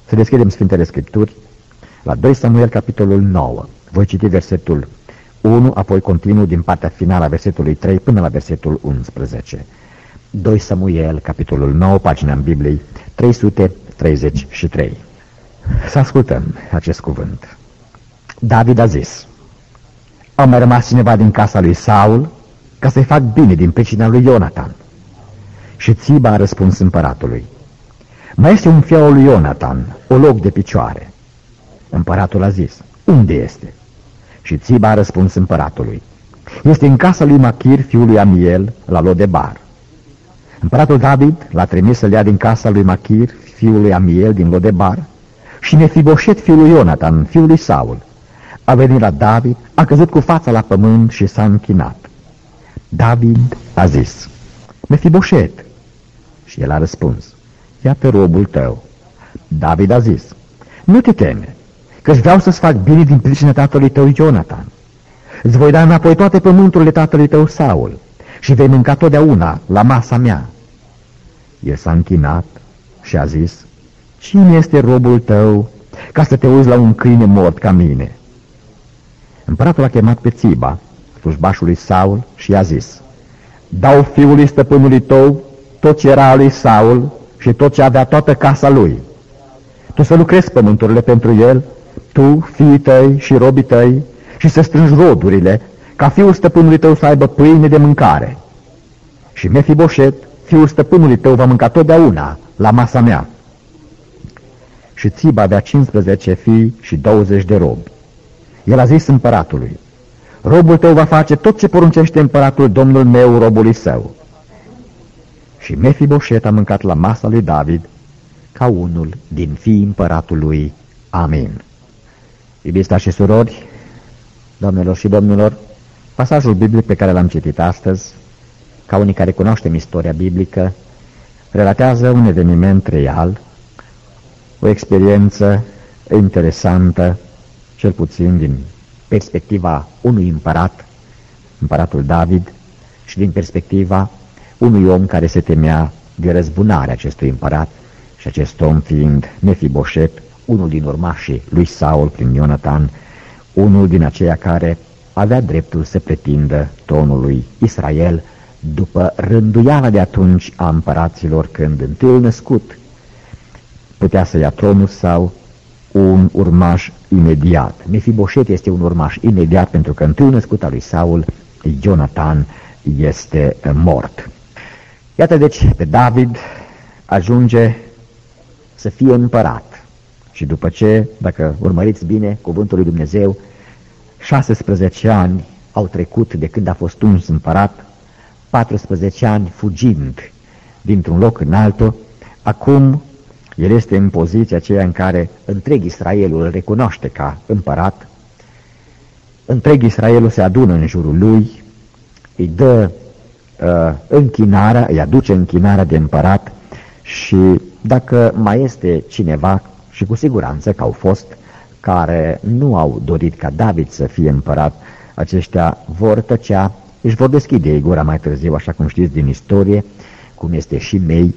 Să deschidem Sfintele Scripturi la 2 Samuel, capitolul 9. Voi citi versetul 1, apoi continuu din partea finală a versetului 3 până la versetul 11. 2 Samuel, capitolul 9, pagina în Bibliei 333. Să ascultăm acest cuvânt. David a zis: a mai rămas cineva din casa lui Saul ca să-i fac bine din pricina lui Ionatan. Și Țiba a răspuns împăratului: mai este un fiu al lui Ionatan, o loc de picioare. Împăratul a zis: unde este? Și Țiba a răspuns împăratului: este în casa lui Machir, fiul lui Amiel, la Lodebar. Împăratul David l-a trimis să-l ia din casa lui Machir, fiul lui Amiel, din Lodebar, și Mefiboset, fiul lui Ionatan, fiul lui Saul, a venit la David, a căzut cu fața la pământ și s-a închinat. David a zis: Mefiboset. Și el a răspuns: iată robul tău. David a zis: nu te teme, că-ți vreau să-ți fac bine din pricina tatălui tău Ionatan. Îți voi da înapoi toate pământurile tatălui tău Saul și vei mânca totdeauna la masa mea. El s-a închinat și a zis: cine este robul tău ca să te uiți la un câine mort ca mine? Împăratul a chemat pe Țiba, slujbașul lui Saul, și i-a zis: dau fiului stăpânului tău tot ce era al lui Saul și tot ce avea toată casa lui. Tu să lucrezi pământurile pentru el, tu, fiii tăi și robii tăi, și să strângi rodurile, ca fiul stăpânului tău să aibă pâine de mâncare. Și Mefiboset, fiul stăpânului tău, va mânca totdeauna la masa mea. Și Țiba avea 15 fii și 20 de robi. El a zis împăratului: robul tău va face tot ce poruncește împăratul domnul meu robului său. Și Mefiboset a mâncat la masa lui David ca unul din fiii împăratului. Amin. Iubiți frați și surori, doamnelor și domnilor, pasajul biblic pe care l-am citit astăzi, ca unii care cunoaștem istoria biblică, relatează un eveniment real, o experiență interesantă, cel puțin din perspectiva unui împărat, împăratul David, și din perspectiva unui om care se temea de răzbunarea acestui împărat, și acest om fiind Mefiboset, unul din urmașii lui Saul prin Ionatan, unul din aceia care avea dreptul să pretindă tronul lui Israel după rânduiala de atunci a împăraților, când întâiul născut putea să ia tronul sau un urmaș imediat. Mefiboset este un urmaș imediat pentru că întâiul născut al lui Saul, Ionatan, este mort. Iată deci pe David ajunge să fie împărat. Și după ce, dacă urmăriți bine cuvântul lui Dumnezeu, 16 ani au trecut de când a fost uns împărat, 14 ani fugind dintr-un loc în altul, acum el este în poziția aceea în care întreg Israelul îl recunoaște ca împărat, întreg Israelul se adună în jurul lui, îi dă închinarea, îi aduce închinarea de împărat. Și dacă mai este cineva, și cu siguranță că au fost, care nu au dorit ca David să fie împărat, aceștia vor tăcea, își vor deschide ei gura mai târziu, așa cum știți din istorie, cum este și mei,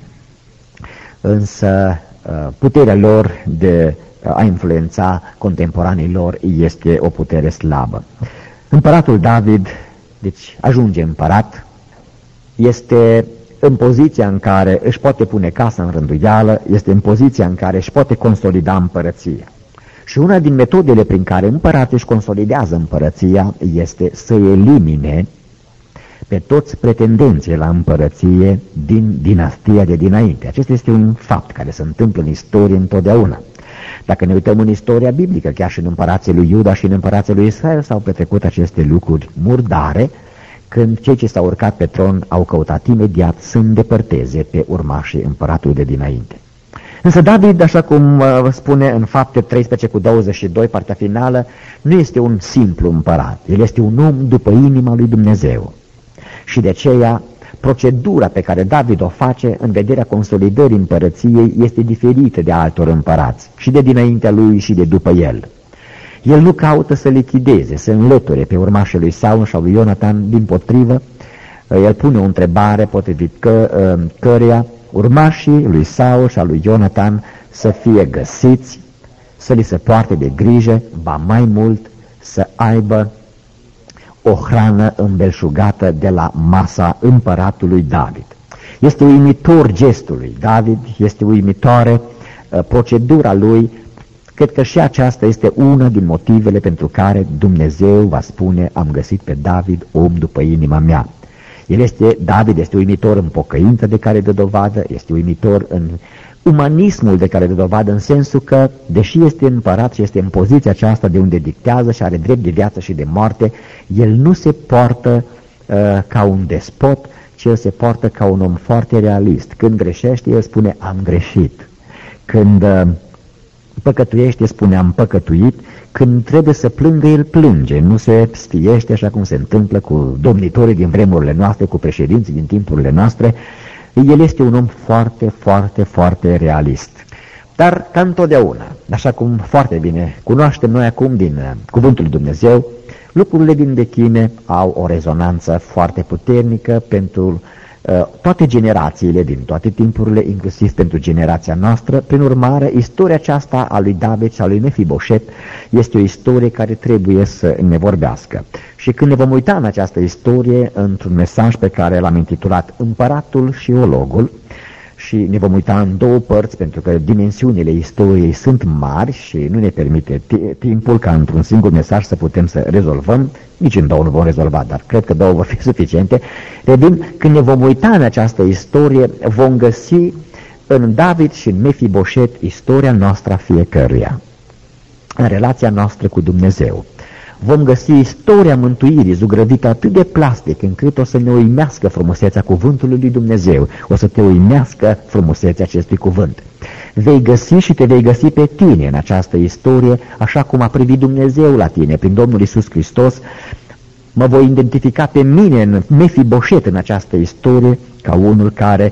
însă puterea lor de a influența contemporanii lor este o putere slabă. Împăratul David, deci ajunge împărat, este în poziția în care își poate pune casa în rânduială, este în poziția în care își poate consolida împărăția. Și una din metodele prin care împăratul își consolidează împărăția este să elimine pe toți pretendenții la împărăție din dinastia de dinainte. Acesta este un fapt care se întâmplă în istorie întotdeauna. Dacă ne uităm în istoria biblică, chiar și în împărații lui Iuda și în împărații lui Israel s-au petrecut aceste lucruri murdare, când cei ce s-au urcat pe tron au căutat imediat să îndepărteze pe urmașii împăratului de dinainte. Însă David, așa cum spune în Fapte 13:22, partea finală, nu este un simplu împărat. El este un om după inima lui Dumnezeu. Și de aceea, procedura pe care David o face în vederea consolidării împărăției este diferită de altor împărați, și de dinaintea lui și de după el. El nu caută să lichideze, să înlăture pe urmașii lui Saul sau lui Ionatan, dimpotrivă, el pune o întrebare potrivit căreia urmașii lui Saul și a lui Ionatan să fie găsiți, să li se poarte de grijă, ba mai mult să aibă o hrană îmbelșugată de la masa împăratului David. Este uimitor gestul lui David, este uimitoare procedura lui. Cred că și aceasta este una din motivele pentru care Dumnezeu va spune: am găsit pe David om după inima mea. David este uimitor în pocăință de care dă dovadă, este uimitor în umanismul de care dă dovadă, în sensul că, deși este împărat și este în poziția aceasta de unde dictează și are drept de viață și de moarte, el nu se poartă ca un despot, ci el se poartă ca un om foarte realist. Când greșește, el spune: am greșit. Când păcătuiește, spune: am păcătuit. Când trebuie să plângă, el plânge, nu se sfiește așa cum se întâmplă cu domnitorii din vremurile noastre, cu președinții din timpurile noastre. El este un om foarte, foarte, foarte realist. Dar, ca întotdeauna, așa cum foarte bine cunoaștem noi acum din Cuvântul lui Dumnezeu, lucrurile din vechime au o rezonanță foarte puternică pentru toate generațiile, din toate timpurile, inclusiv pentru generația noastră. Prin urmare, istoria aceasta a lui David și a lui Mefiboset este o istorie care trebuie să ne vorbească. Și când ne vom uita în această istorie, într-un mesaj pe care l-am intitulat Împăratul și Ologul, și ne vom uita în două părți, pentru că dimensiunile istoriei sunt mari și nu ne permite timpul ca într-un singur mesaj să putem să rezolvăm. Nici în două nu vom rezolva, dar cred că două vor fi suficiente. Revin, când ne vom uita în această istorie, vom găsi în David și în Mefiboset istoria noastră a fiecăruia, în relația noastră cu Dumnezeu. Vom găsi istoria mântuirii zugrăvită atât de plastic încât o să ne uimească frumusețea cuvântului lui Dumnezeu, o să te uimească frumusețea acestui cuvânt. Vei găsi și te vei găsi pe tine în această istorie, așa cum a privit Dumnezeu la tine prin Domnul Iisus Hristos. Mă voi identifica pe mine în Mefiboset în această istorie ca unul care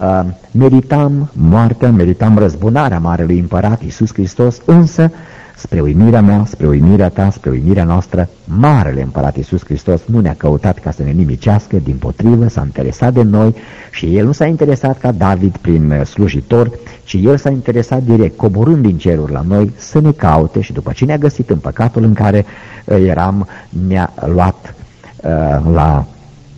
meritam moartea, meritam răzbunarea Marelui Împărat Iisus Hristos, însă spre uimirea mea, spre uimirea ta, spre uimirea noastră, Marele Împărat Iisus Hristos nu ne-a căutat ca să ne nimicească, dimpotrivă s-a interesat de noi și El nu s-a interesat ca David prin slujitor, ci El s-a interesat direct, coborând din ceruri la noi, să ne caute și după ce ne-a găsit în păcatul în care eram, ne-a luat la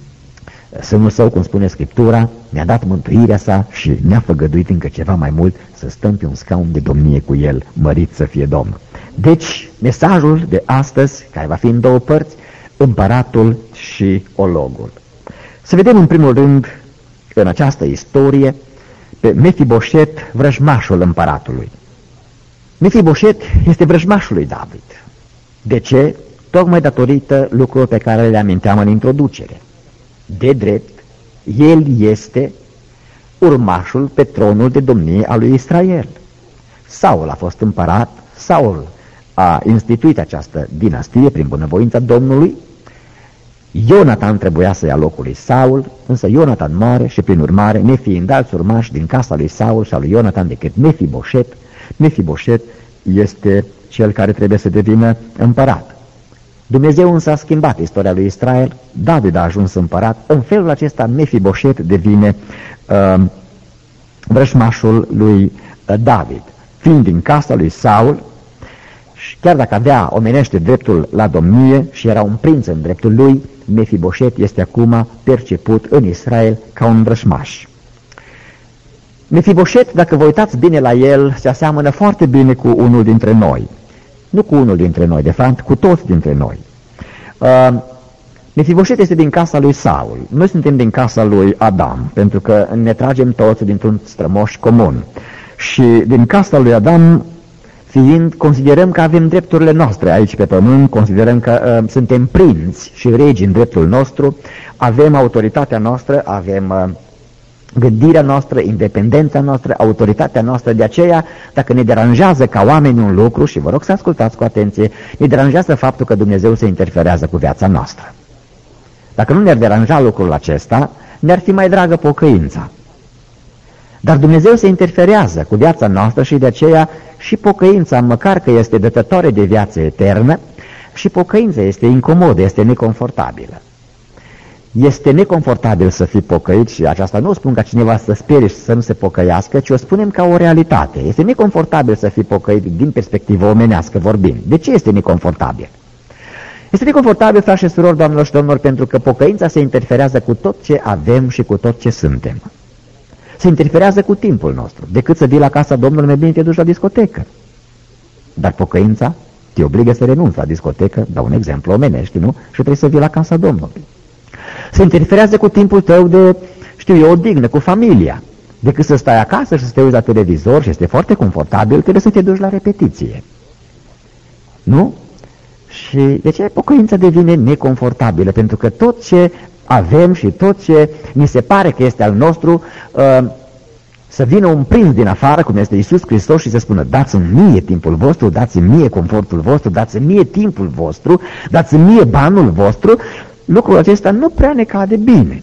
sânul Său, cum spune Scriptura, ne-a dat mântuirea Sa și ne-a făgăduit încă ceva mai mult, să stăm pe un scaun de domnie cu El, mărit să fie Domn. Deci, mesajul de astăzi, care va fi în două părți, Împăratul și Ologul. Să vedem în primul rând, în această istorie, pe Mefiboset, vrăjmașul împăratului. Mefiboset este vrăjmașul lui David. De ce? Tocmai datorită lucrurilor pe care le aminteam în introducere. De drept, el este urmașul pe tronul de domnie al lui Israel. Saul a fost împărat, Saul a instituit această dinastie prin bunăvoința Domnului. Ionatan trebuia să ia locul lui Saul, însă Ionatan moare și prin urmare, nefiind alți urmași din casa lui Saul și a lui Ionatan decât Mefiboset este cel care trebuie să devină împărat. Dumnezeu însă a schimbat istoria lui Israel, David a ajuns împărat, în felul acesta Mefiboset devine vrăjmașul lui David. Fiind din casa lui Saul, și chiar dacă avea omenește dreptul la domnie și era un prinț în dreptul lui, Mefiboset este acum perceput în Israel ca un vrăjmaș. Mefiboset, dacă vă uitați bine la el, se aseamănă foarte bine cu unul dintre noi. Nu cu unul dintre noi, de fapt, cu toți dintre noi. Mefiboset este din casa lui Saul. Noi suntem din casa lui Adam, pentru că ne tragem toți dintr-un strămoș comun. Și din casa lui Adam, fiind, considerăm că avem drepturile noastre aici pe pământ, considerăm că suntem prinți și regi în dreptul nostru, avem autoritatea noastră, avem gândirea noastră, independența noastră, autoritatea noastră. De aceea, dacă ne deranjează ca oameni un lucru, și vă rog să ascultați cu atenție, ne deranjează faptul că Dumnezeu se interferează cu viața noastră. Dacă nu ne-ar deranja lucrul acesta, ne-ar fi mai dragă pocăința. Dar Dumnezeu se interferează cu viața noastră și de aceea și pocăința, măcar că este dătătoare de viață eternă, și pocăința este incomodă, este neconfortabilă. Este neconfortabil să fii pocăit și aceasta nu o spun ca cineva să sperie și să nu se pocăiască, ci o spunem ca o realitate. Este neconfortabil să fii pocăit din perspectivă omenească vorbind. De ce este neconfortabil? Este neconfortabil, frați și surori, doamnelor și domnilor, pentru că pocăința se interferează cu tot ce avem și cu tot ce suntem. Se interferează cu timpul nostru. Decât să vii la casa Domnului, mai bine te duci la discotecă. Dar pocăința te obligă să renunți la discotecă, dau un exemplu omenești, nu? Și trebuie să vii la casa Domnului. Se interferează cu timpul tău de, odihnă, cu familia. Decât să stai acasă și să te uiți la televizor și este foarte confortabil, trebuie să te duci la repetiție. Nu? Și de ce pocăința devine neconfortabilă? Pentru că tot ce avem și tot ce ni se pare că este al nostru, să vină un prinț din afară, cum este Iisus Hristos, și să spună: dați-mi mie timpul vostru, dați-mi mie confortul vostru, dați-mi mie timpul vostru, dați-mi mie banul vostru. Lucrul acesta nu prea ne cade bine.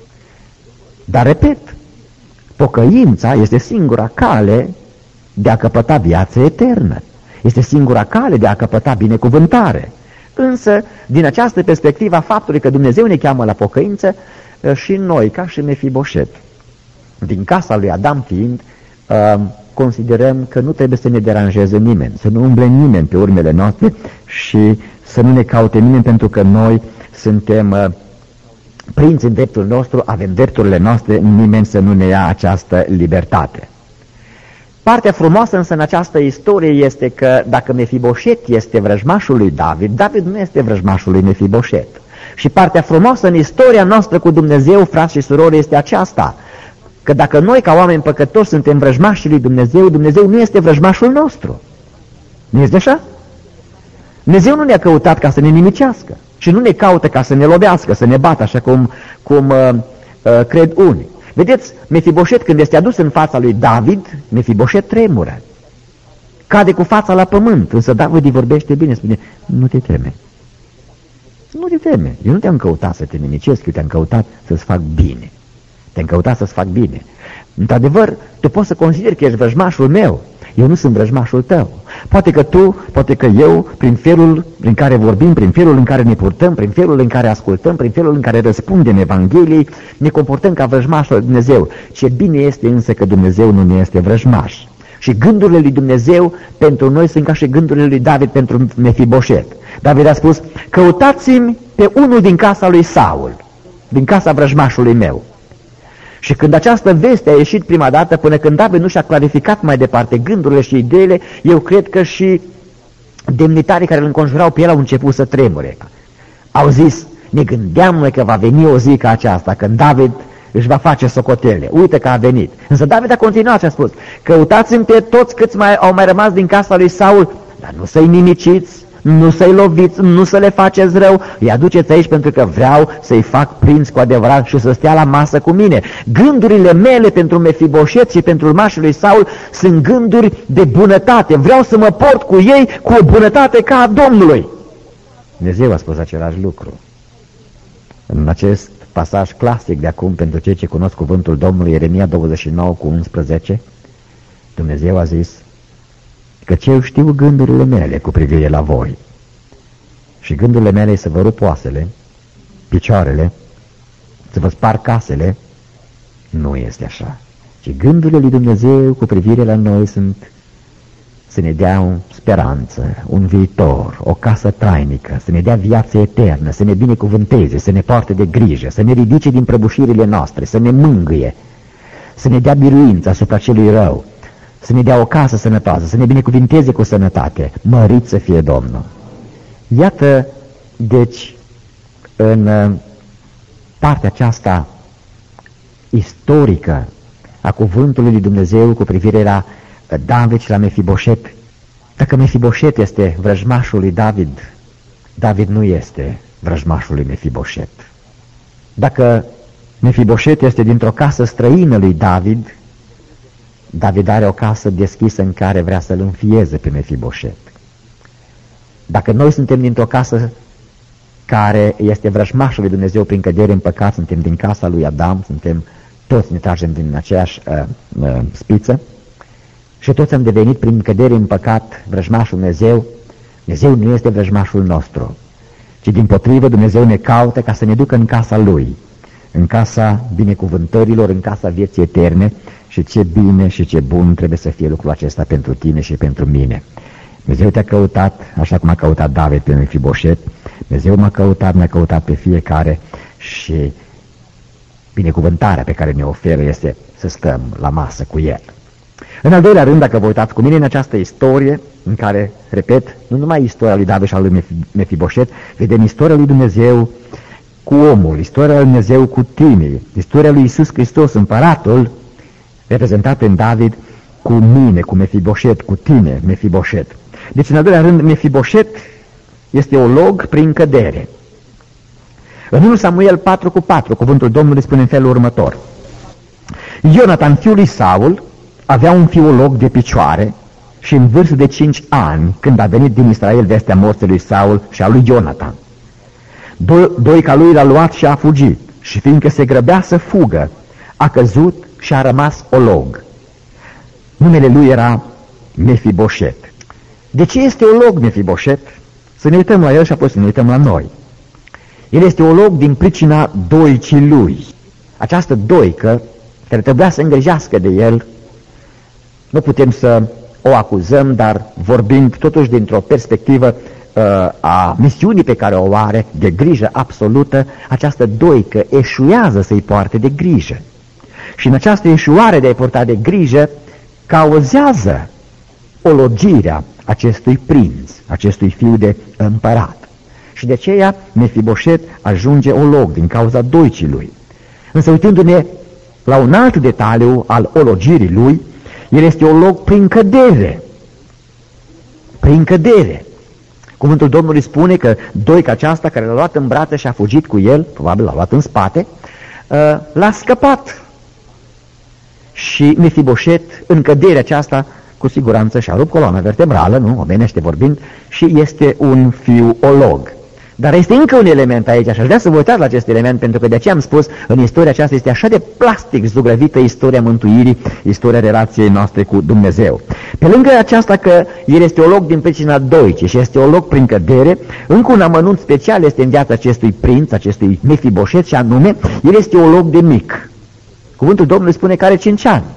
Dar, repet, pocăința este singura cale de a căpăta viață eternă. Este singura cale de a căpăta binecuvântare. Însă, din această perspectivă a faptului că Dumnezeu ne cheamă la pocăință, și noi, ca și Mefiboset, din casa lui Adam fiind, considerăm că nu trebuie să ne deranjeze nimeni, să nu umble nimeni pe urmele noastre și să nu ne caute nimeni, pentru că noi suntem prinți în dreptul nostru, avem drepturile noastre, nimeni să nu ne ia această libertate. Partea frumoasă însă în această istorie este că dacă Mefiboset este vrăjmașul lui David, David nu este vrăjmașul lui Mefiboset. Și partea frumoasă în istoria noastră cu Dumnezeu, frați și surori, este aceasta: că dacă noi ca oameni păcătoși suntem vrăjmașii lui Dumnezeu, Dumnezeu nu este vrăjmașul nostru. Nu este așa? Dumnezeu nu ne-a căutat ca să ne nimicească și nu ne caută ca să ne lovească, să ne bată, așa cum cred unii. Vedeți, Mefiboset, când este adus în fața lui David, Mefiboset tremură. Cade cu fața la pământ, însă David îi vorbește bine, spune: nu te teme. Nu te teme. Eu nu te-am căutat să te nimicesc, eu te-am căutat să-ți fac bine. Te-am căutat să-ți fac bine. Într-adevăr, tu poți să consideri că ești vrăjmașul meu. Eu nu sunt vrăjmașul tău. Poate că tu, poate că eu, prin felul în care vorbim, prin felul în care ne purtăm, prin felul în care ascultăm, prin felul în care răspundem Evangheliei, ne comportăm ca vrăjmașul lui Dumnezeu. Ce bine este însă că Dumnezeu nu ne este vrăjmaș. Și gândurile lui Dumnezeu pentru noi sunt ca și gândurile lui David pentru Mefiboset. David a spus: căutați-mi pe unul din casa lui Saul, din casa vrăjmașului meu. Și când această veste a ieșit prima dată, până când David nu și-a clarificat mai departe gândurile și ideile, eu cred că și demnitarii care îl înconjurau pe el au început să tremure. Au zis: ne gândeam noi că va veni o zi ca aceasta, când David își va face socotele. Uite că a venit. Însă David a continuat și a spus: căutați-mi pe toți câți au mai rămas din casa lui Saul, dar nu să-i nimiciți, nu să-i loviți, nu să le faceți rău, îi aduceți aici pentru că vreau să-i fac prinț cu adevărat și să stea la masă cu mine. Gândurile mele pentru Mefiboset și pentru urmașul lui Saul sunt gânduri de bunătate. Vreau să mă port cu ei cu o bunătate ca a Domnului. Dumnezeu a spus același lucru. În acest pasaj clasic de acum, pentru cei ce cunosc cuvântul Domnului, Ieremia 29:11, Dumnezeu a zis: căci eu știu gândurile mele cu privire la voi. Și gândurile mele să vă rup oasele, picioarele, să vă spar casele. Nu este așa. Ci gândurile lui Dumnezeu cu privire la noi sunt să ne dea o speranță, un viitor, o casă trainică, să ne dea viață eternă, să ne binecuvânteze, să ne poarte de grijă, să ne ridice din prăbușirile noastre, să ne mângâie, să ne dea biruință asupra celui rău, să ne dea o casă sănătoasă, să ne binecuvinteze cu sănătate. Mărit să fie Domnul! Iată, deci, în partea aceasta istorică a cuvântului lui Dumnezeu cu privire la David și la Mefiboset, dacă Mefiboset este vrăjmașul lui David, David nu este vrăjmașul lui Mefiboset. Dacă Mefiboset este dintr-o casă străină lui David, David are o casă deschisă în care vrea să-l înfieze pe Mefiboset. Dacă noi suntem dintr-o casă care este vrăjmașul lui Dumnezeu prin cădere în păcat, suntem din casa lui Adam, suntem toți, ne tragem din aceeași spiță și toți am devenit prin cădere în păcat vrăjmașul Dumnezeu. Dumnezeu nu este vrăjmașul nostru, ci dimpotrivă Dumnezeu ne caută ca să ne ducă în casa Lui, în casa binecuvântărilor, în casa vieții eterne. Și ce bine și ce bun trebuie să fie lucrul acesta pentru tine și pentru mine. Dumnezeu te-a căutat așa cum a căutat David pe Mefiboset. Dumnezeu m-a căutat, ne-a căutat pe fiecare și binecuvântarea pe care ne oferă este să stăm la masă cu El. În al doilea rând, dacă vă uitați cu mine în această istorie, în care, repet, nu numai istoria lui David și a lui Mefiboset, vedem istoria lui Dumnezeu cu omul, istoria lui Dumnezeu cu tine, istoria lui Iisus Hristos, împăratul, reprezentat în David cu mine, cu Mefiboset, cu tine, Mefiboset. Deci, în al doilea rând, Mefiboset este olog prin cădere. În 1 Samuel 4:4, cuvântul Domnului spune în felul următor: Ionatan, fiul lui Saul, avea un fiu olog de picioare și în vârstă de 5 ani, când a venit din Israel vestea morții lui Saul și a lui Ionatan. Doica lui l-a luat și a fugit și fiindcă se grăbea să fugă, a căzut și a rămas olog. Numele lui era Mefiboset. De ce este olog Mefiboset? Să ne uităm la el și apoi să ne uităm la noi. El este olog din pricina doicii lui. Această doică care trebuia să îngrijească de el, nu putem să o acuzăm, dar vorbind totuși dintr-o perspectivă a misiunii pe care o are, de grijă absolută, această doică eșuează să-i poarte de grijă. Și în această eșuare de a-i purta de grijă, cauzează ologirea acestui prinț, acestui fiu de împărat. Și de aceea Mefiboset ajunge olog din cauza doicii lui. Însă uitându-ne la un alt detaliu al ologirii lui, el este olog prin cădere. Prin cădere. Cuvântul Domnului spune că doica aceasta care l-a luat în brațe și a fugit cu el, probabil l-a luat în spate, l-a scăpat. Și Mefiboset, în căderea aceasta, cu siguranță și-a rupt coloana vertebrală, nu, omenește vorbind, și este un fiu olog. Dar este încă un element aici și aș vrea să vă uitați la acest element, pentru că de aceea am spus, în istoria aceasta este așa de plastic zugrăvită istoria mântuirii, istoria relației noastre cu Dumnezeu. Pe lângă aceasta că el este olog din pricina doicii și este olog prin cădere, încă un amănunt special este în viața acestui prinț, acestui Mefiboset, și anume, el este olog de mic. Cuvântul Domnului spune că are 5 ani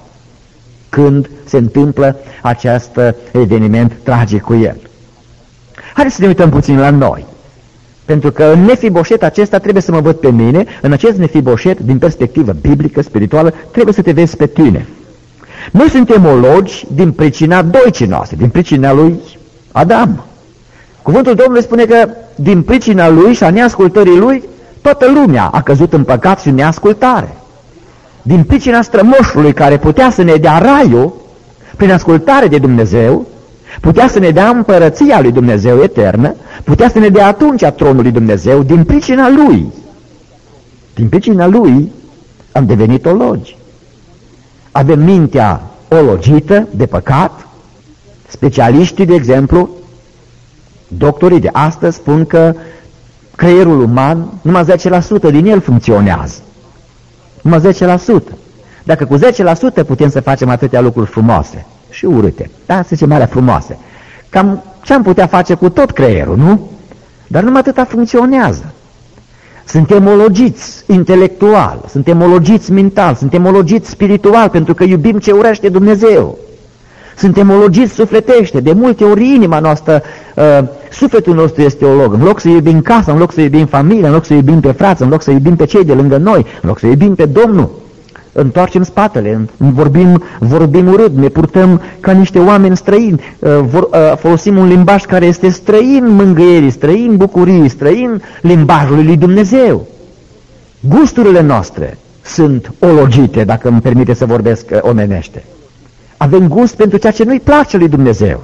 când se întâmplă acest eveniment tragic cu el. Haideți să ne uităm puțin la noi. Pentru că în Mefiboset acesta trebuie să mă văd pe mine, în acest Mefiboset, din perspectivă biblică, spirituală, trebuie să te vezi pe tine. Noi suntem ologi din pricina doicii noastre, din pricina lui Adam. Cuvântul Domnului spune că din pricina lui și a neascultării lui, toată lumea a căzut în păcat și în neascultare. Din pricina strămoșului care putea să ne dea raiul, prin ascultare de Dumnezeu, putea să ne dea împărăția lui Dumnezeu eternă, putea să ne dea atunci tronul lui Dumnezeu, din pricina lui. Din pricina lui am devenit ologi. Avem mintea ologită de păcat. Specialiștii, de exemplu, doctorii de astăzi spun că creierul uman, numai 10% din el funcționează. Numai 10%. Dacă cu 10% putem să facem atâtea lucruri frumoase și urâte, da, să zicem alea frumoase, cam ce-am putea face cu tot creierul, nu? Dar numai atâta funcționează. Suntem ologiți intelectual, suntem ologiți mental, suntem ologiți spiritual, pentru că iubim ce urăște Dumnezeu. Suntem ologiți sufletește, de multe ori inima noastră, sufletul nostru este olog. În loc să iubim casa, în loc să iubim familia, în loc să iubim pe frați, în loc să iubim pe cei de lângă noi, în loc să iubim pe Domnul, întoarcem spatele, vorbim urât, ne purtăm ca niște oameni străini, folosim un limbaj care este străin mângâierii, străin bucurii, străin limbajului lui Dumnezeu. Gusturile noastre sunt ologite, dacă îmi permite să vorbesc omenește. Avem gust pentru ceea ce nu-i place lui Dumnezeu.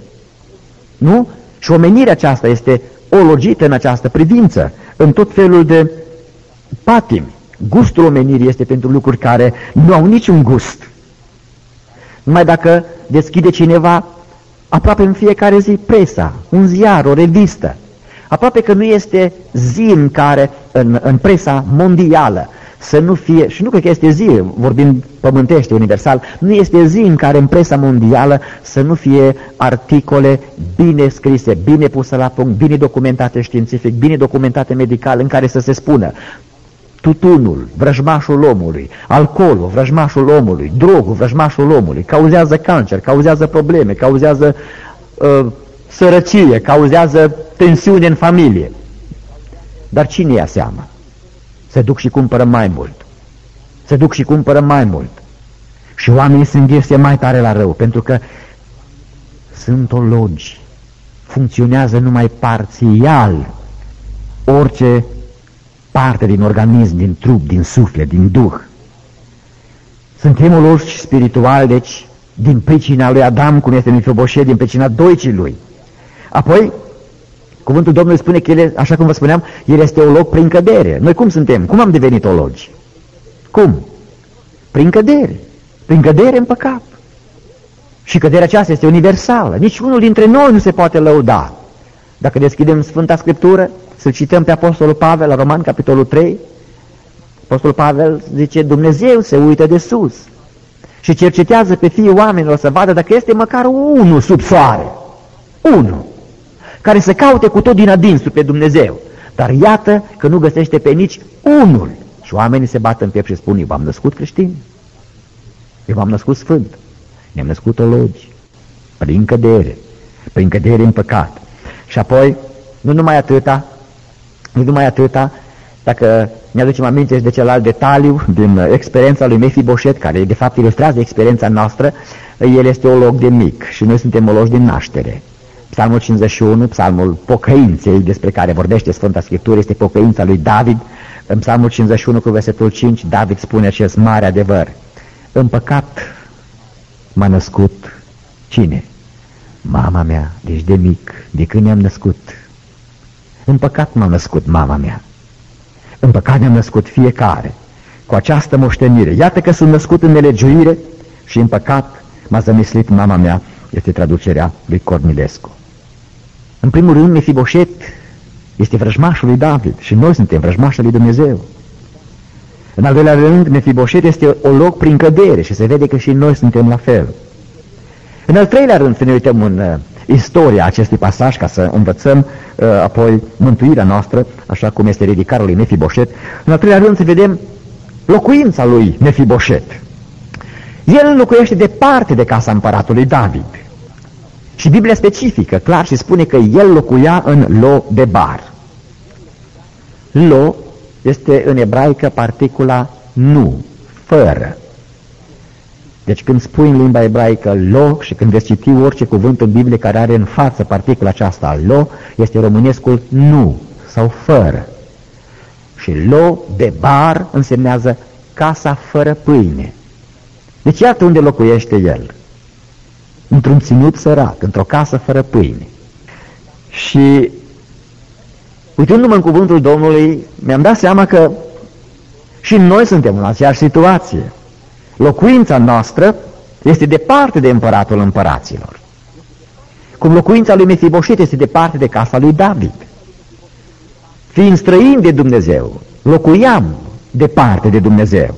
Nu? Și omenirea aceasta este ologită în această privință, în tot felul de patimi. Gustul omenirii este pentru lucruri care nu au niciun gust. Numai dacă deschide cineva aproape în fiecare zi presa, un ziar, o revistă, aproape că nu este zi în care în presa mondială să nu fie, și nu cred că este zi, vorbind pământește, universal, nu este zi în care în presa mondială să nu fie articole bine scrise, bine puse la punct, bine documentate științific, bine documentate medical, în care să se spună tutunul, vrăjmașul omului, alcoolul, vrăjmașul omului, drogul, vrăjmașul omului, cauzează cancer, cauzează probleme, cauzează sărăcie, cauzează tensiune în familie. Dar cine ia seama? Se duc și cumpără mai mult. Se duc și cumpără mai mult. Și oamenii se înghese mai tare la rău, pentru că sunt ologi. Funcționează numai parțial orice parte din organism, din trup, din suflet, din duh. Suntem ologi spirituali, deci, din pricina lui Adam, cum este Mefiboset, din pricina doicii lui. Apoi, cuvântul Domnului spune că el, așa cum vă spuneam, el este olog prin cădere. Noi cum suntem? Cum am devenit ologi? Cum? Prin cădere. Prin cădere în păcat. Și căderea aceasta este universală. Nici unul dintre noi nu se poate lăuda. Dacă deschidem Sfânta Scriptură, să cităm pe Apostolul Pavel la Roman, capitolul 3, Apostolul Pavel zice, Dumnezeu se uită de sus și cercetează pe fiii oamenilor să vadă dacă este măcar unul sub soare. Unul care să caute cu tot din adinsul pe Dumnezeu. Dar iată că nu găsește pe nici unul. Și oamenii se bat în piept și spun, eu v-am născut creștini, eu v-am născut sfânt, ne-am născut ologi, prin cădere în păcat. Și apoi, nu numai atâta, dacă ne aducem aminte și de celălalt detaliu din experiența lui Mefiboset, care de fapt ilustrează experiența noastră, el este olog de mic și noi suntem ologi din naștere. Psalmul 51, psalmul pocăinței despre care vorbește Sfânta Scriptură, este pocăința lui David. În psalmul 51 cu versetul 5, David spune acest mare adevăr. În păcat m-a născut cine? Mama mea, deci de mic, de când ne-am născut. În păcat m-a născut mama mea. În păcat ne-am născut fiecare. Cu această moștenire. Iată că sunt născut în nelegiuire și în păcat m-a zămislit mama mea. Este traducerea lui Cornilescu. În primul rând, Mefiboset este vrăjmașul lui David și noi suntem vrăjmașii lui Dumnezeu. În al doilea rând, Mefiboset este olog prin cădere și se vede că și noi suntem la fel. În al treilea rând, să ne uităm în istoria acestui pasaj ca să învățăm apoi mântuirea noastră, așa cum este ridicarea lui Mefiboset. În al treilea rând, să vedem locuința lui Mefiboset. El locuiește departe de casa împăratului David. Și Biblia specifică clar și spune că el locuia în Lo-debar. Lo este în ebraică particula nu, fără. Deci când spui în limba ebraică lo și când veți citi orice cuvânt în Biblie care are în față particula aceasta lo, este românescul nu sau fără. Și Lo-debar însemnează casa fără pâine. Deci iată unde locuiește el. Într-un ținut sărac, într-o casă fără pâine. Și uitându-mă în cuvântul Domnului, mi-am dat seama că și noi suntem în aceeași situație. Locuința noastră este departe de împăratul împăraților. Cum locuința lui Mefiboset este departe de casa lui David. Fiind străini de Dumnezeu, locuiam departe de Dumnezeu.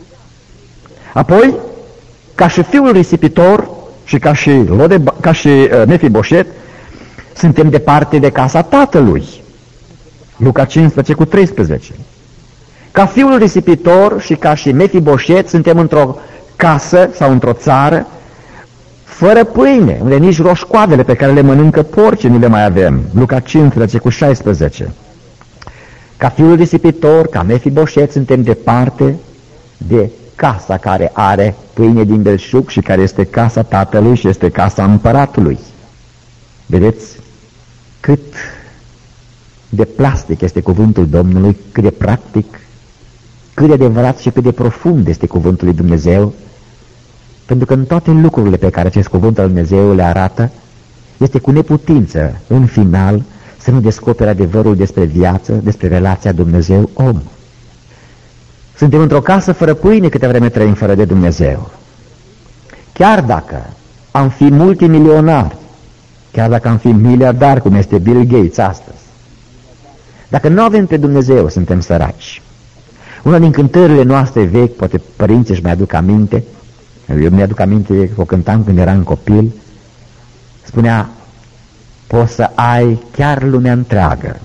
Apoi, ca și fiul risipitor și ca și Mefiboset, suntem departe de casa tatălui. Luca 15 cu 13. Ca fiul risipitor și ca și Mefiboset suntem într-o casă sau într-o țară fără pâine, unde nici roșcoavele pe care le mănâncă porcii nu le mai avem. Luca 15 cu 16. Ca fiul risipitor, ca Mefiboset, suntem departe de casa care are pâine din belșug și care este casa tatălui și este casa împăratului. Vedeți cât de plastic este cuvântul Domnului, cât de practic, cât de adevărat și cât de profund este cuvântul lui Dumnezeu, pentru că în toate lucrurile pe care acest cuvânt al lui Dumnezeu le arată, este cu neputință, în final, să nu descopere adevărul despre viață, despre relația Dumnezeu-om. Suntem într-o casă fără pâine câte vreme trăim fără de Dumnezeu. Chiar dacă am fi multimilionari, chiar dacă am fi miliardari, cum este Bill Gates astăzi, dacă nu avem pe Dumnezeu, suntem săraci. Una din cântările noastre vechi, poate părinții își mai aduc aminte, eu mi-aduc aminte, o cântam când eram copil, spunea: poți să ai chiar lumea întreagă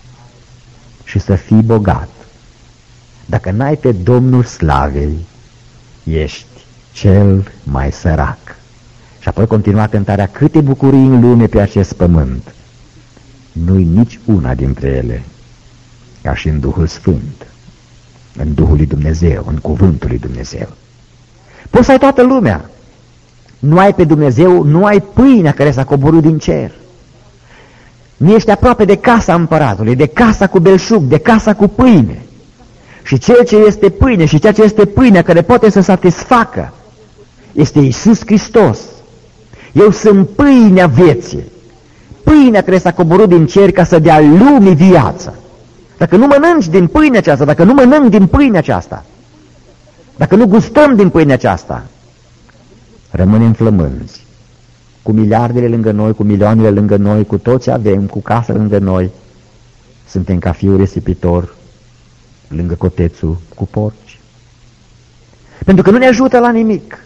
și să fii bogat. Dacă n-ai pe Domnul Slavei, ești cel mai sărac. Și apoi continua cântarea: câte bucurii în lume pe acest pământ, nu-i nici una dintre ele ca și în Duhul Sfânt, în Duhul lui Dumnezeu, în Cuvântul lui Dumnezeu. Poți să ai toată lumea, nu ai pe Dumnezeu, nu ai pâinea care s-a coborât din cer. Nu ești aproape de casa împăratului, de casa cu belșug, de casa cu pâine. Și cel ce este pâine și ceea ce este pâinea care poate să satisfacă este Iisus Hristos. Eu sunt pâinea vieții, pâinea care s-a coborât din cer ca să dea lumii viață. Dacă nu mănânci din pâinea aceasta, dacă nu mănânc din pâinea aceasta, dacă nu gustăm din pâinea aceasta, rămânem flămânzi. Cu miliardele lângă noi, cu milioanele lângă noi, cu toți avem, cu casa lângă noi, suntem ca fiul risipitor lângă cotețul cu porci. Pentru că nu ne ajută la nimic.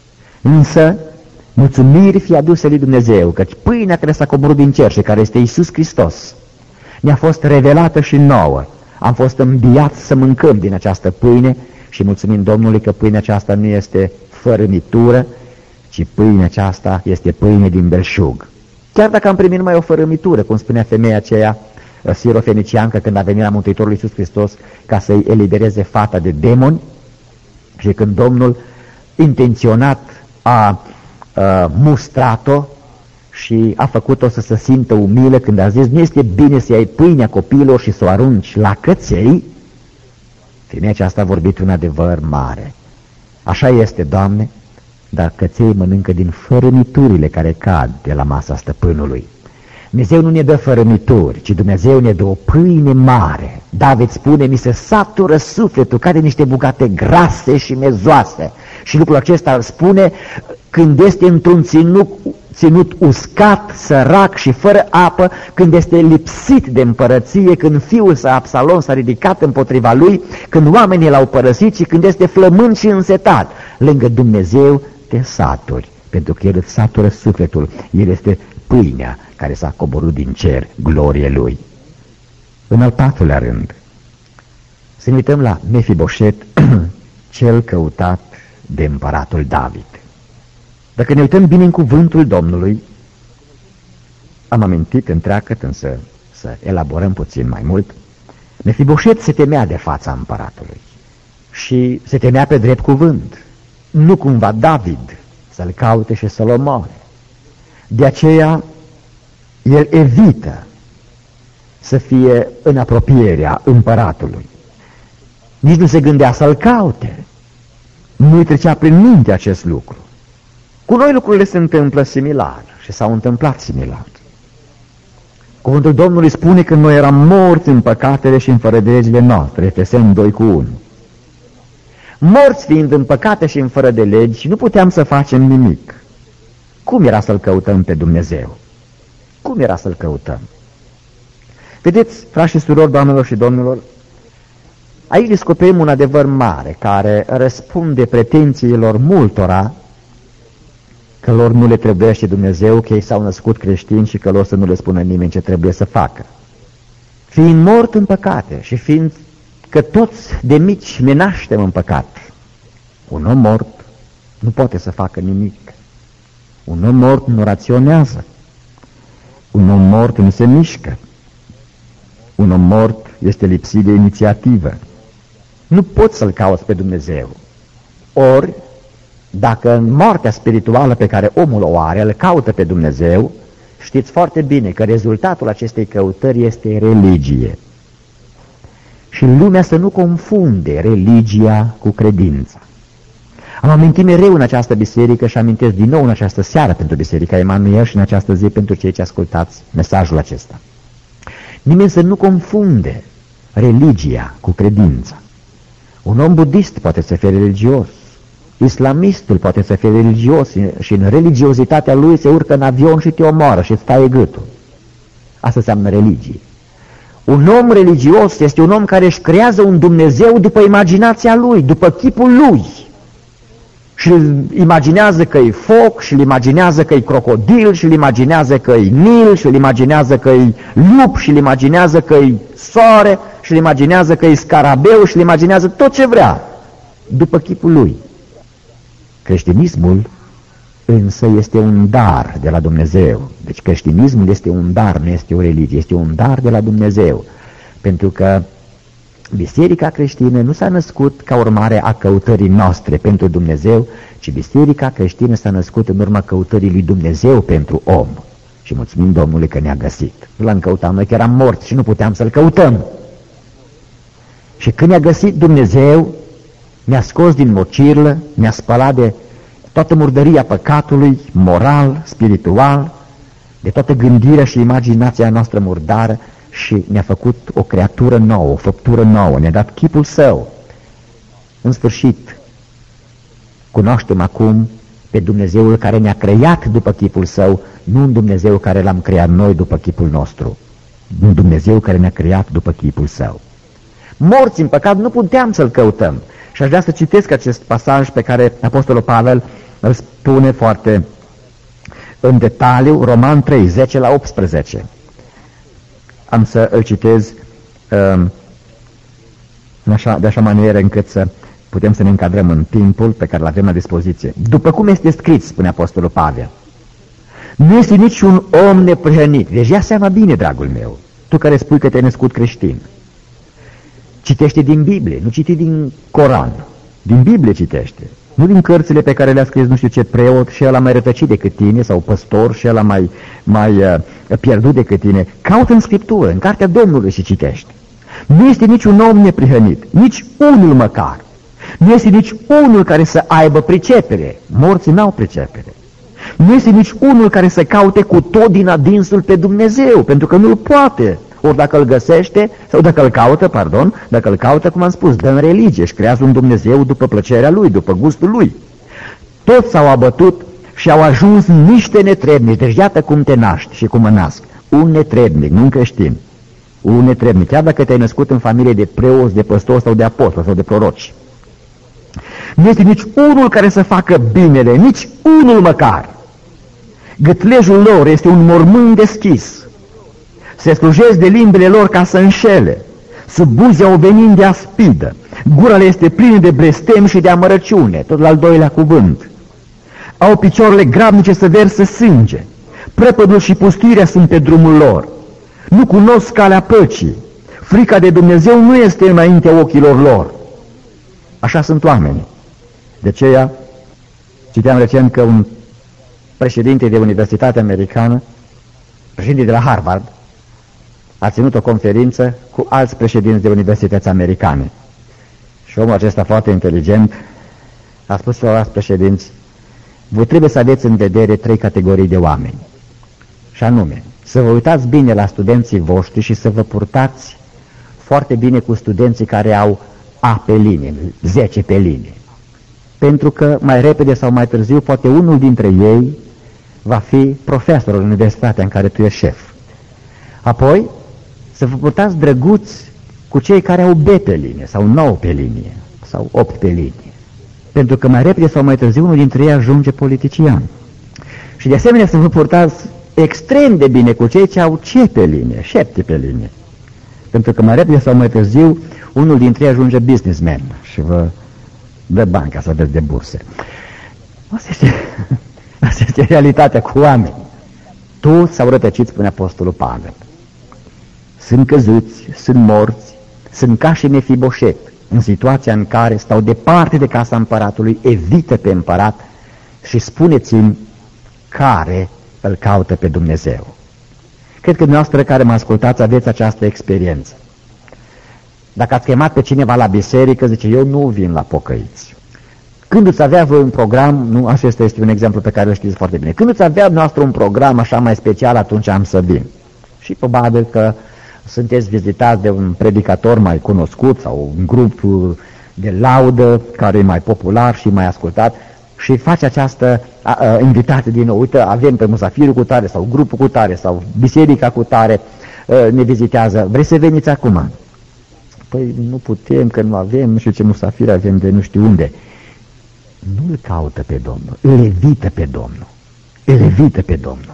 Însă, mulțumiri fie aduse lui Dumnezeu, căci pâinea care s-a coborât din cer și care este Iisus Hristos ne-a fost revelată și nouă. Am fost înviați să mâncăm din această pâine și mulțumim Domnului că pâinea aceasta nu este fără mitură, ci pâinea aceasta este pâine din belșug. Chiar dacă am primit numai o fărâmitură, cum spunea femeia aceea sirofeniciancă când a venit la Mântuitorul Iisus Hristos ca să-i elibereze fata de demoni, și când Domnul intenționat a mustrat-o și a făcut-o să se simtă umilă când a zis: nu este bine să iei pâinea copiilor și să o arunci la căței, femeia aceasta a vorbit un adevăr mare. Așa este, Doamne, dar căței mănâncă din fărâmiturile care cad de la masa stăpânului. Dumnezeu nu ne dă fărâmituri, ci Dumnezeu ne dă o pâine mare. David spune: mi se satură sufletul ca de niște bucate grase și mezoase. Și lucrul acesta îl spune când este într-un ținut uscat, sărac și fără apă, când este lipsit de împărăție, când fiul său Absalom s-a ridicat împotriva lui, când oamenii l-au părăsit și când este flămând și însetat. Lângă Dumnezeu te saturi, pentru că El îți satură sufletul. El este pâinea care s-a coborât din cer, glorie Lui. În al patrulea rând, să ne uităm la Mefiboset, cel căutat de împăratul David. Dacă ne uităm bine în cuvântul Domnului, am amintit întreagăt, însă să elaborăm puțin mai mult, Mefiboset se temea de fața împăratului și se temea pe drept cuvânt, nu cumva David să-l caute și să-l omoare. De aceea el evită să fie în apropierea împăratului. Nici nu se gândea să-l caute. Nu-i trecea prin minte acest lucru. Cu noi lucrurile se întâmplă similar și s-au întâmplat similar. Cuvântul Domnului spune că noi eram morți în păcatele și în fără de legile noastre, Efeseni 2:1. Morți fiind în păcate și în fără de legi, nu puteam să facem nimic. Cum era să-L căutăm pe Dumnezeu? Cum era să-L căutăm? Vedeți, frați și surori, doamnelor și domnilor, aici descoperim un adevăr mare care răspunde pretențiilor multora că lor nu le trebuiește Dumnezeu, că ei s-au născut creștini și că lor să nu le spună nimeni ce trebuie să facă. Fiind mort în păcate și fiind că toți de mici ne naștem în păcat, un om mort nu poate să facă nimic. Un om mort nu raționează. Un om mort nu se mișcă. Un om mort este lipsit de inițiativă. Nu poți să-L cauți pe Dumnezeu. Ori, dacă în moartea spirituală pe care omul o are, îl caută pe Dumnezeu, știți foarte bine că rezultatul acestei căutări este religie. Și lumea să nu confunde religia cu credința. Am amintit mereu în această biserică și amintesc din nou în această seară pentru Biserica Emanuel și în această zi pentru cei ce ascultați mesajul acesta. Nimeni să nu confunde religia cu credința. Un om budist poate să fie religios, islamistul poate să fie religios și în religiozitatea lui se urcă în avion și te omoară și îți taie gâtul. Asta înseamnă religie. Un om religios este un om care își creează un Dumnezeu după imaginația lui, după chipul lui. Și îl imaginează că e foc, și îl imaginează că e crocodil, și îl imaginează că e Nil, și îl imaginează că e lup, și îl imaginează că e soare, și îl imaginează că e scarabeu, și îl imaginează tot ce vrea, după chipul lui. Creștinismul însă este un dar de la Dumnezeu. Deci creștinismul este un dar, nu este o religie, este un dar de la Dumnezeu. Pentru că biserica creștină nu s-a născut ca urmare a căutării noastre pentru Dumnezeu, ci biserica creștină s-a născut în urma căutării lui Dumnezeu pentru om. Și mulțumim Domnului că ne-a găsit. Nu l-am căutat noi, că eram morți și nu puteam să-l căutăm. Și când ne-a găsit Dumnezeu, ne-a scos din mocirlă, ne-a spălat de toată murdăria păcatului, moral, spiritual, de toată gândirea și imaginația noastră murdară, și ne-a făcut o creatură nouă, o făptură nouă, ne-a dat chipul Său. În sfârșit, cunoaștem acum pe Dumnezeul care ne-a creat după chipul Său, nu un Dumnezeu care l-am creat noi după chipul nostru, un Dumnezeu care ne-a creat după chipul Său. Morți în păcat nu puteam să-L căutăm. Și aș vrea să citesc acest pasaj pe care Apostolul Pavel îl spune foarte în detaliu, Roman 3, 10 la 18. Am să îl citez de așa manieră încât să putem să ne încadrăm în timpul pe care îl avem la dispoziție. După cum este scris, spune Apostolul Pavel, nu este niciun om neprihănit. Deci ia seama bine, dragul meu, tu care spui că te-ai născut creștin. Citește din Biblie, nu citi din Coran. Din Biblie citește. Nu din cărțile pe care le-a scris nu știu ce preot și ăla mai rătăcit decât tine, sau păstor și ăla mai pierdut decât tine. Caută în Scriptură, în Cartea Domnului și citește. Nu este niciun om neprihănit, nici unul măcar. Nu este nici unul care să aibă pricepere. Morții n-au pricepere. Nu este nici unul care să caute cu tot din adinsul pe Dumnezeu, pentru că nu-l poate. Ori dacă îl găsește, sau dacă îl caută, dacă îl caută, cum am spus, dă în religie, își creează un Dumnezeu după plăcerea lui, după gustul lui. Toți s-au abătut și au ajuns niște netrebnici. Deci iată cum te naști și cum mă nasc. Un netrebnic, nu un creștin. Un netrebnic, chiar dacă te-ai născut în familie de preoți, de păstori sau de apostoli sau de proroci. Nu este nici unul care să facă binele, nici unul măcar. Gâtlejul lor este un mormânt deschis. Se slujesc de limbile lor ca să înșele. Sub buze au venind de aspidă. Gura le este plină de blestem și de amărăciune, tot la al doilea cuvânt. Au picioarele grabnice să verse sânge. Prăpădul și pustirea sunt pe drumul lor. Nu cunosc calea păcii. Frica de Dumnezeu nu este înaintea ochilor lor. Așa sunt oamenii. De aceea, citeam recent că un președinte de universitate americană, președinte de la Harvard, a ținut o conferință cu alți președinți de universități americane. Și omul acesta foarte inteligent a spus celorlalți președinți: voi trebuie să aveți în vedere 3 categorii de oameni. Și anume, să vă uitați bine la studenții voștri și să vă purtați foarte bine cu studenții care au A pe linie, 10 pe linie. Pentru că mai repede sau mai târziu poate unul dintre ei va fi profesor în universitatea în care tu ești șef. Apoi, să vă purtați drăguți cu cei care au B pe linie, sau 9 pe linie, sau 8 pe linie. Pentru că mai repede sau mai târziu unul dintre ei ajunge politician. Și de asemenea să vă purtați extrem de bine cu cei ce au C pe linie, 7 pe linie. Pentru că mai repede sau mai târziu unul dintre ei ajunge businessman și vă dă bani ca să dați de burse. Asta este realitatea cu oameni. Toți s-au rătăcit, spune Apostolul Pavel. Sunt căzuți, sunt morți, sunt ca și Mefiboset, în situația în care stau departe de casa împăratului, evită pe împărat și spuneți-mi care îl caută pe Dumnezeu. Cred că dumneavoastră care mă ascultați aveți această experiență. Dacă ați chemat pe cineva la biserică, zice: eu nu vin la pocăiți. Când îți avea voi un program, nu, acesta este un exemplu pe care îl știți foarte bine, când îți avea dumneavoastră un program așa mai special, atunci am să vin. Și probabil că sunteți vizitați de un predicator mai cunoscut sau un grup de laudă care e mai popular și mai ascultat și face această invitație din nou. Uite, avem pe musafirul cu tare sau grupul cu tare sau biserica cu tare ne vizitează, vrei să veniți acum? Păi nu putem, că nu avem, nu știu ce musafiri avem de nu știu unde. Nu-L caută pe Domnul, îl evită pe Domnul. Îl evită pe Domnul.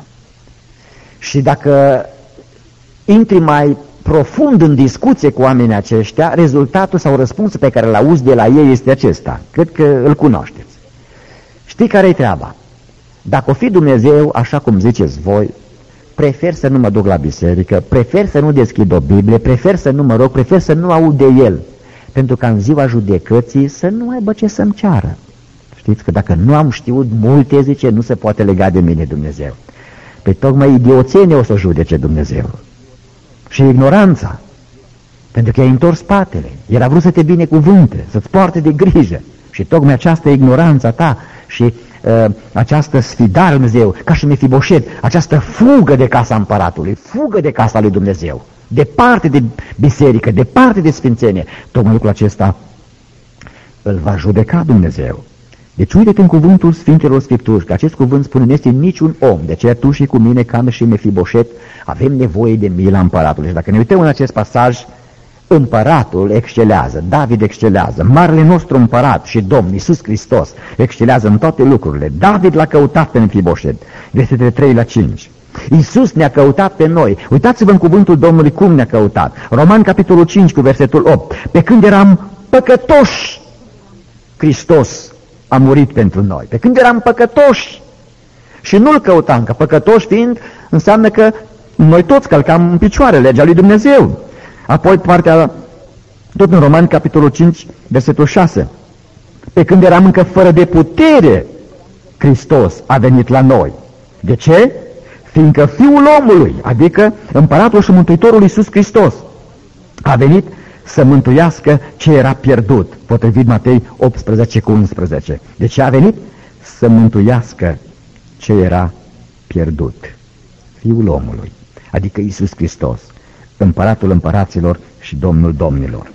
Și dacă intri mai profund în discuție cu oamenii aceștia, rezultatul sau răspunsul pe care îl auzi de la ei este acesta. Cred că îl cunoașteți. Știi care-i treaba? Dacă o fi Dumnezeu, așa cum ziceți voi, prefer să nu mă duc la biserică, prefer să nu deschid o Biblie, prefer să nu mă rog, prefer să nu aud de El, pentru ca în ziua judecății să nu aibă ce să-mi ceară. Știți că dacă nu am știut multe, zice, nu se poate lega de mine Dumnezeu. Pe tocmai idioțenie o să judece Dumnezeu. Și ignoranța, pentru că i-ai întors spatele. El a vrut să te binecuvânte, să-ți poarte de grijă. Și tocmai această ignoranță ta și această sfidare lui Dumnezeu, ca și Mefiboșet, această fugă de casa împăratului, fugă de casa lui Dumnezeu, departe de biserică, departe de sfințenie, tocmai lucrul acesta îl va judeca Dumnezeu. Deci uite-te în cuvântul Sfintelor Scripturi, că acest cuvânt spune, nu este niciun om, de aceea tu și cu mine, ca și Mefiboșet, avem nevoie de mila împăratului. Și dacă ne uităm în acest pasaj, împăratul excelează, David excelează, marele nostru împărat și Domn, Iisus Hristos, excelează în toate lucrurile. David l-a căutat pe Mefiboșet, versetele 3-5. Iisus ne-a căutat pe noi. Uitați-vă în cuvântul Domnului cum ne-a căutat. Roman capitolul 5 cu versetul 8. Pe când eram păcătoși, Hristos a murit pentru noi. Pe când eram păcătoși și nu-L căutam, că păcătoși fiind înseamnă că noi toți călcam în picioare legea lui Dumnezeu. Apoi partea, tot în Roman, capitolul 5, versetul 6. Pe când eram încă fără de putere, Hristos a venit la noi. De ce? Fiindcă Fiul omului, adică Împăratul și Mântuitorul Iisus Hristos, a venit să mântuiască ce era pierdut, potrivit Matei 18:11. De ce a venit? Să mântuiască ce era pierdut. Fiul omului, adică Iisus Hristos, Împăratul împăraților și Domnul domnilor.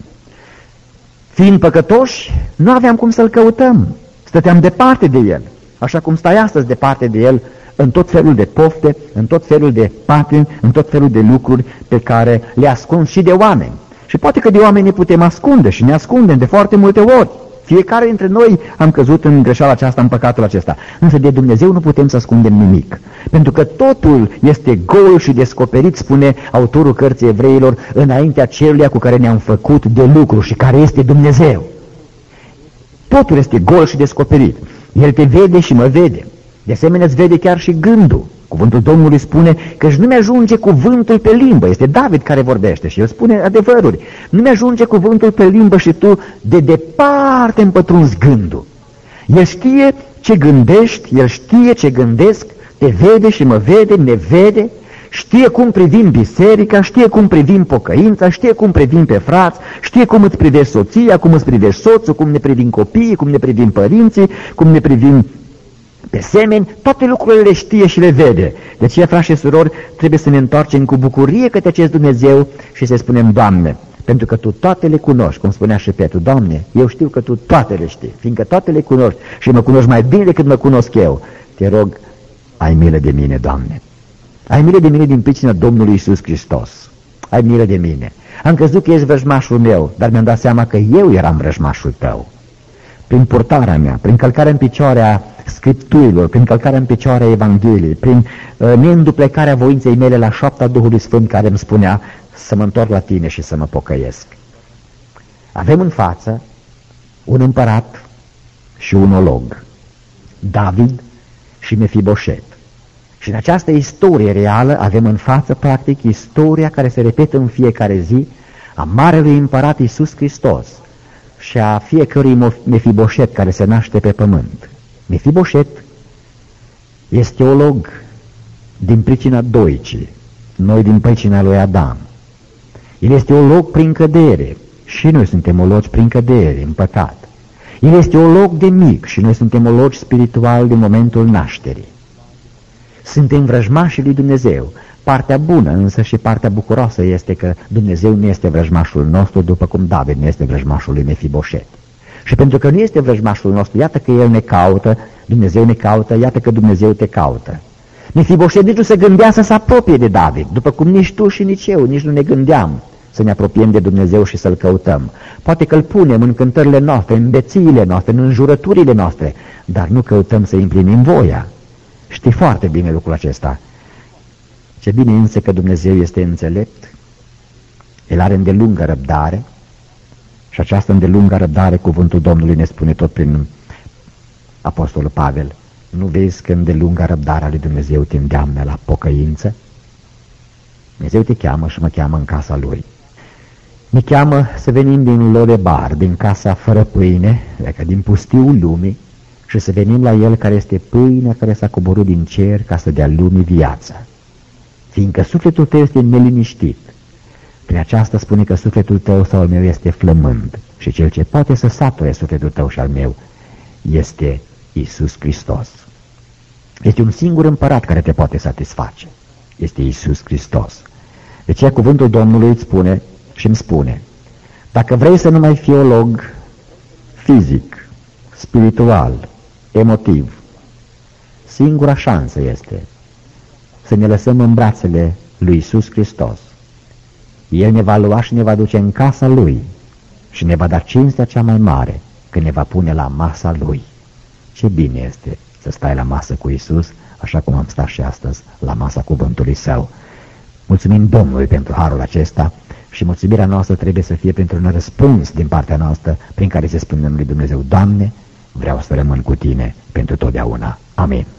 Fiind păcătoși, nu aveam cum să-L căutăm, stăteam departe de El, așa cum stai astăzi departe de El în tot felul de pofte, în tot felul de patim, în tot felul de lucruri pe care le ascund și de oameni. Și poate că de oameni ne putem ascunde și ne ascundem de foarte multe ori. Fiecare dintre noi am căzut în greșeala aceasta, în păcatul acesta. Însă de Dumnezeu nu putem să ascundem nimic. Pentru că totul este gol și descoperit, spune autorul cărții Evreilor, înaintea celuia cu care ne-am făcut de lucru și care este Dumnezeu. Totul este gol și descoperit. El te vede și mă vede. De asemenea îți vede chiar și gândul. Cuvântul Domnului spune că nu mi-ajunge cuvântul pe limbă. Este David care vorbește și el spune adevăruri. Nu mi-ajunge cuvântul pe limbă și tu de departe împătrunzi gândul. El știe ce gândești, el știe ce gândesc, te vede și mă vede, ne vede, știe cum privim biserica, știe cum privim pocăința, știe cum privim pe frați, știe cum îți privești soția, cum îți privești soțul, cum ne privim copiii, cum ne privim părinții, cum ne privim pe semeni, toate lucrurile le știe și le vede. De aceea, frați și surori, trebuie să ne întoarcem cu bucurie către acest Dumnezeu și să spunem, Doamne, pentru că Tu toate le cunoști, cum spunea și Petru, Doamne, eu știu că Tu toate le știi, fiindcă toate le cunoști și mă cunoști mai bine decât mă cunosc eu. Te rog, ai milă de mine, Doamne. Ai milă de mine din pricina Domnului Iisus Hristos. Ai milă de mine. Am crezut că ești vrăjmașul meu, dar mi-am dat seama că eu eram vrăjmașul Tău. Prin purtarea mea, prin călcarea în picioare a Scripturilor, prin călcarea în picioare a Evangheliei, prin neînduplecarea voinței mele la șoapta Duhului Sfânt care îmi spunea să mă întorc la Tine și să mă pocăiesc. Avem în față un împărat și un olog, David și Mefiboșet. Și în această istorie reală avem în față, practic, istoria care se repetă în fiecare zi a Marelui Împărat Iisus Hristos și a fiecărui Mefiboșet care se naște pe pământ. Mefiboșet este olog din pricina doicii, noi din pricina lui Adam. El este olog prin cădere și noi suntem ologi prin cădere, în păcat. El este olog de mic și noi suntem ologi spiritual din momentul nașterii. Suntem vrăjmașii lui Dumnezeu. Partea bună însă și partea bucuroasă este că Dumnezeu nu este vrăjmașul nostru, după cum David nu este vrăjmașul lui Mefiboșet. Și pentru că nu este vrăjmașul nostru, iată că El ne caută, Dumnezeu ne caută, iată că Dumnezeu te caută. Mefiboset nici nu se gândea să se apropie de David, după cum nici tu și nici eu, nici nu ne gândeam să ne apropiem de Dumnezeu și să-L căutăm. Poate că îl punem în cântările noastre, în bețiile noastre, în înjurăturile noastre, dar nu căutăm să împlinim voia. Știi foarte bine lucrul acesta. Ce bine însă că Dumnezeu este înțelept, El are îndelungă răbdare și această îndelungă răbdare, cuvântul Domnului ne spune tot prin Apostolul Pavel. Nu vezi că îndelunga răbdarea lui Dumnezeu te îndeamnă la pocăință? Dumnezeu te cheamă și mă cheamă în casa Lui. Ne cheamă să venim din Lodebar, din casa fără pâine, adică din pustiul lumii, și să venim la El care este pâinea care s-a coborât din cer ca să dea lumii viață. Fiindcă sufletul tău este neliniștit, prin aceasta spune că sufletul tău sau al meu este flămând și cel ce poate să sature sufletul tău și al meu este Iisus Hristos. Este un singur împărat care te poate satisface. Este Iisus Hristos. De ce cuvântul Domnului îți spune și îmi spune: dacă vrei să nu mai fii teolog fizic, spiritual, emotiv, singura șansă este să ne lăsăm în brațele lui Iisus Hristos. El ne va lua și ne va duce în casa Lui și ne va da cinstea cea mai mare când ne va pune la masa Lui. Ce bine este să stai la masă cu Iisus, așa cum am stat și astăzi la masa cuvântului Său. Mulțumim Domnului pentru harul acesta și mulțumirea noastră trebuie să fie pentru un răspuns din partea noastră prin care se spune lui Dumnezeu: Doamne, vreau să rămân cu Tine pentru totdeauna. Amin.